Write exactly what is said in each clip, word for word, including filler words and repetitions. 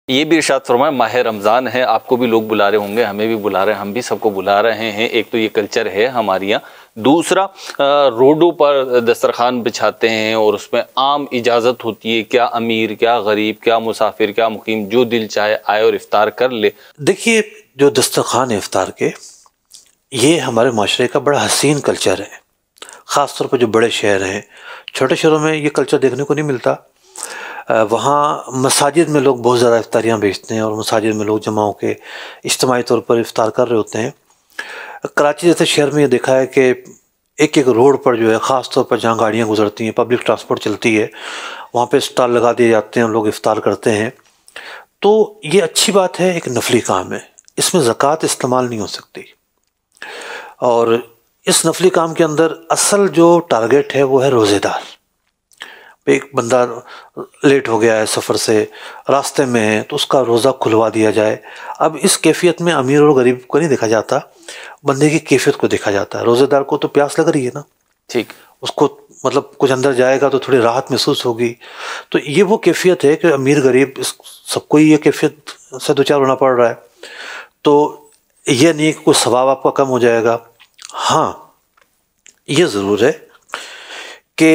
یہ بھی ارشاد فرمائیں، ماہ رمضان ہے، آپ کو بھی لوگ بلا رہے ہوں گے، ہمیں بھی بلا رہے ہیں، ہم بھی سب کو بلا رہے ہیں. ایک تو یہ کلچر ہے ہمارے یہاں، دوسرا روڈوں پر دسترخوان بچھاتے ہیں اور اس میں عام اجازت ہوتی ہے، کیا امیر، کیا غریب، کیا مسافر، کیا مقیم، جو دل چاہے آئے اور افطار کر لے. دیکھیے جو دسترخوان ہے افطار کے، یہ ہمارے معاشرے کا بڑا حسین کلچر ہے، خاص طور پر جو بڑے شہر ہیں. چھوٹے شہروں میں یہ کلچر دیکھنے کو نہیں ملتا. وہاں مساجد میں لوگ بہت زیادہ افطاریاں بیچتے ہیں اور مساجد میں لوگ جمع ہو کے اجتماعی طور پر افطار کر رہے ہوتے ہیں. کراچی جیسے شہر میں یہ دیکھا ہے کہ ایک ایک روڈ پر جو ہے، خاص طور پر جہاں گاڑیاں گزرتی ہیں، پبلک ٹرانسپورٹ چلتی ہے، وہاں پہ اسٹال لگا دیے جاتے ہیں، لوگ افطار کرتے ہیں. تو یہ اچھی بات ہے، ایک نفلی کام ہے، اس میں زکوٰۃ استعمال نہیں ہو سکتی. اور اس نفلی کام کے اندر اصل جو ٹارگیٹ ہے وہ ہے روزے دار. ایک بندہ لیٹ ہو گیا ہے سفر سے، راستے میں ہے، تو اس کا روزہ کھلوا دیا جائے. اب اس کیفیت میں امیر اور غریب کو نہیں دیکھا جاتا، بندے کی کیفیت کو دیکھا جاتا ہے. روزے دار کو تو پیاس لگ رہی ہے نا، ٹھیک، اس کو مطلب کچھ اندر جائے گا تو تھوڑی راحت محسوس ہوگی. تو یہ وہ کیفیت ہے کہ امیر غریب اس سب کو ہی یہ کیفیت سے دوچار ہونا پڑ رہا ہے. تو یہ نہیں کہ کوئی ثواب آپ کا کم ہو جائے گا. ہاں یہ ضرور ہے کہ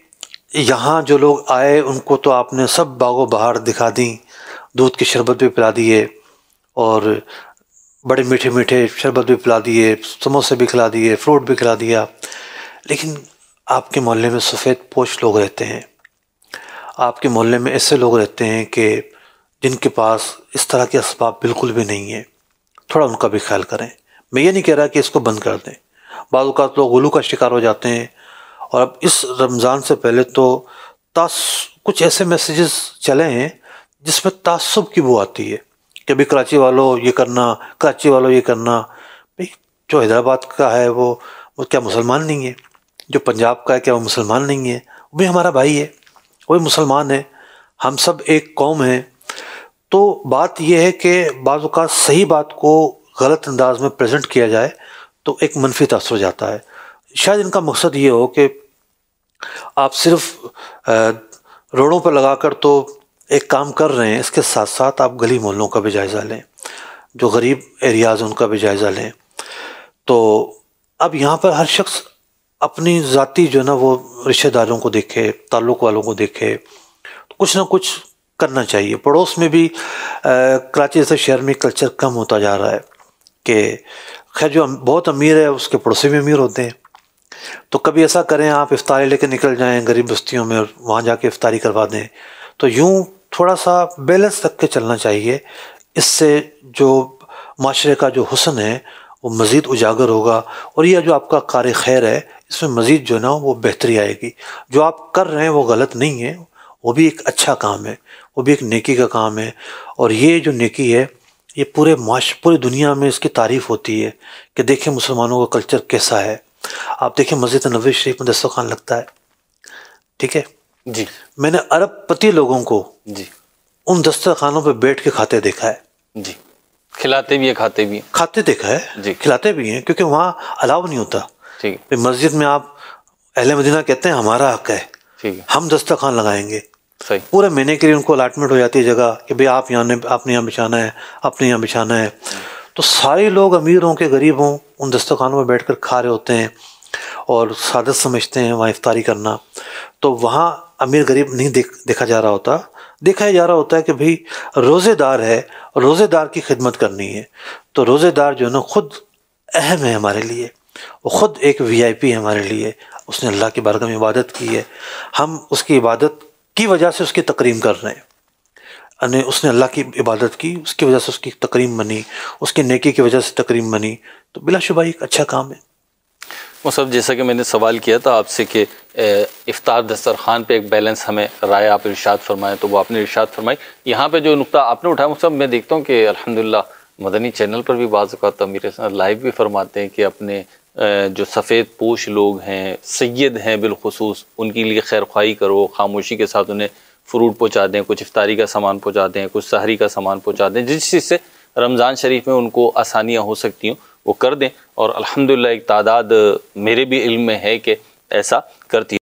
یہاں جو لوگ آئے ان کو تو آپ نے سب باغ و بہار دکھا دیں، دودھ کے شربت بھی پلا دیے اور بڑے میٹھے میٹھے شربت بھی پلا دیے، سموسے بھی کھلا دیے، فروٹ بھی کھلا دیا. لیکن آپ کے محلے میں سفید پوش لوگ رہتے ہیں، آپ کے محلے میں ایسے لوگ رہتے ہیں کہ جن کے پاس اس طرح کے اسباب بالکل بھی نہیں ہیں. تھوڑا ان کا بھی خیال کریں. میں یہ نہیں کہہ رہا کہ اس کو بند کر دیں. بعض اوقات لوگ غلو کا شکار ہو جاتے ہیں. اور اب اس رمضان سے پہلے تو تعص کچھ ایسے میسیجز چلے ہیں جس میں تعصب کی بو آتی ہے کہ بھی کراچی والوں یہ کرنا، کراچی والوں یہ کرنا. بھئی جو حیدرآباد کا ہے وہ وہ کیا مسلمان نہیں ہے؟ جو پنجاب کا ہے کیا وہ مسلمان نہیں ہے؟ وہ بھی ہمارا بھائی ہے، وہ بھی مسلمان ہے، ہم سب ایک قوم ہیں. تو بات یہ ہے کہ بعض اوقات صحیح بات کو غلط انداز میں پریزنٹ کیا جائے تو ایک منفی تاثر ہو جاتا ہے. شاید ان کا مقصد یہ ہو کہ آپ صرف روڈوں پر لگا کر تو ایک کام کر رہے ہیں، اس کے ساتھ ساتھ آپ گلی محلوں کا بھی جائزہ لیں، جو غریب ایریاز ہیں ان کا بھی جائزہ لیں. تو اب یہاں پر ہر شخص اپنی ذاتی جو ہے نا وہ رشتہ داروں کو دیکھے، تعلق والوں کو دیکھے، کچھ نہ کچھ کرنا چاہیے. پڑوس میں بھی کراچی جیسے شہر میں کلچر کم ہوتا جا رہا ہے کہ خیر جو بہت امیر ہے اس کے پڑوسی بھی امیر ہوتے ہیں. تو کبھی ایسا کریں آپ افطاری لے کے نکل جائیں غریب بستیوں میں اور وہاں جا کے افطاری کروا دیں. تو یوں تھوڑا سا بیلنس رکھ کے چلنا چاہیے. اس سے جو معاشرے کا جو حسن ہے وہ مزید اجاگر ہوگا، اور یہ جو آپ کا کار خیر ہے اس میں مزید جو ہے نا وہ بہتری آئے گی. جو آپ کر رہے ہیں وہ غلط نہیں ہے، وہ بھی ایک اچھا کام ہے، وہ بھی ایک نیکی کا کام ہے. اور یہ جو نیکی ہے یہ پورے معاش پوری دنیا میں اس کی تعریف ہوتی ہے کہ دیکھیں مسلمانوں کا کلچر کیسا ہے. آپ دیکھیں مسجد نبوی شریف میں دسترخوان لگتا ہے، ٹھیک ہے، جی، میں نے ارب پتی لوگوں کو جی ان دسترخوانوں پہ بیٹھ کے کھاتے دیکھا ہے. جی، کھلاتے بھی ہیں، کھاتے بھی ہیں، کھاتے دیکھا ہے، جی، کھلاتے بھی ہیں، کیونکہ وہاں الاؤ نہیں ہوتا. ٹھیک ہے، مسجد میں آپ اہل مدینہ کہتے ہیں ہمارا حق ہے، ٹھیک ہے، ہم دسترخوان لگائیں گے. صحیح، پورے مہینے کے لیے ان کو الاٹمنٹ ہو جاتی ہے جگہ کہ بھئی آپ یہاں نے آپ نے یہاں بچھانا ہے، آپ نے یہاں بچھانا ہے. تو سارے لوگ امیر ہوں کہ غریب ہوں ان دسترخوانوں میں بیٹھ کر کھا رہے ہوتے ہیں اور سعادت سمجھتے ہیں وہاں افطاری کرنا. تو وہاں امیر غریب نہیں دیکھ دیکھا جا رہا ہوتا، دیکھا جا رہا ہوتا ہے کہ بھئی روزے دار ہے، روزے دار کی خدمت کرنی ہے. تو روزے دار جو ہے نا خود اہم ہے ہمارے لیے، وہ خود ایک وی آئی پی ہے ہمارے لیے. اس نے اللہ کی بارگاہ میں عبادت کی ہے، ہم اس کی عبادت کی وجہ سے اس کی تکریم کر رہے ہیں. یعنی اس نے اللہ کی عبادت کی، اس کی وجہ سے اس کی تکریم بنی، اس کی نیکی کی وجہ سے تکریم بنی. تو بلا شبہ ایک اچھا کام ہے. مصعب، جیسا کہ میں نے سوال کیا تھا آپ سے کہ افطار دسترخوان پہ ایک بیلنس ہمیں رائے آپ ارشاد فرمائیں، تو وہ آپ نے ارشاد فرمائی. یہاں پہ جو نقطہ آپ نے اٹھایا مصعب، میں دیکھتا ہوں کہ الحمدللہ مدنی چینل پر بھی بعض اوقات امیر حسن لائیو بھی فرماتے ہیں کہ اپنے جو سفید پوش لوگ ہیں، سید ہیں بالخصوص، ان کے لیے خیر خواہی کرو، خاموشی کے ساتھ انہیں فروٹ پہنچا دیں، کچھ افطاری کا سامان پہنچا دیں، کچھ سحری کا سامان پہنچا دیں، جس چیز سے رمضان شریف میں ان کو آسانیاں ہو سکتی ہوں وہ کر دیں. اور الحمدللہ ایک تعداد میرے بھی علم میں ہے کہ ایسا کرتی ہے.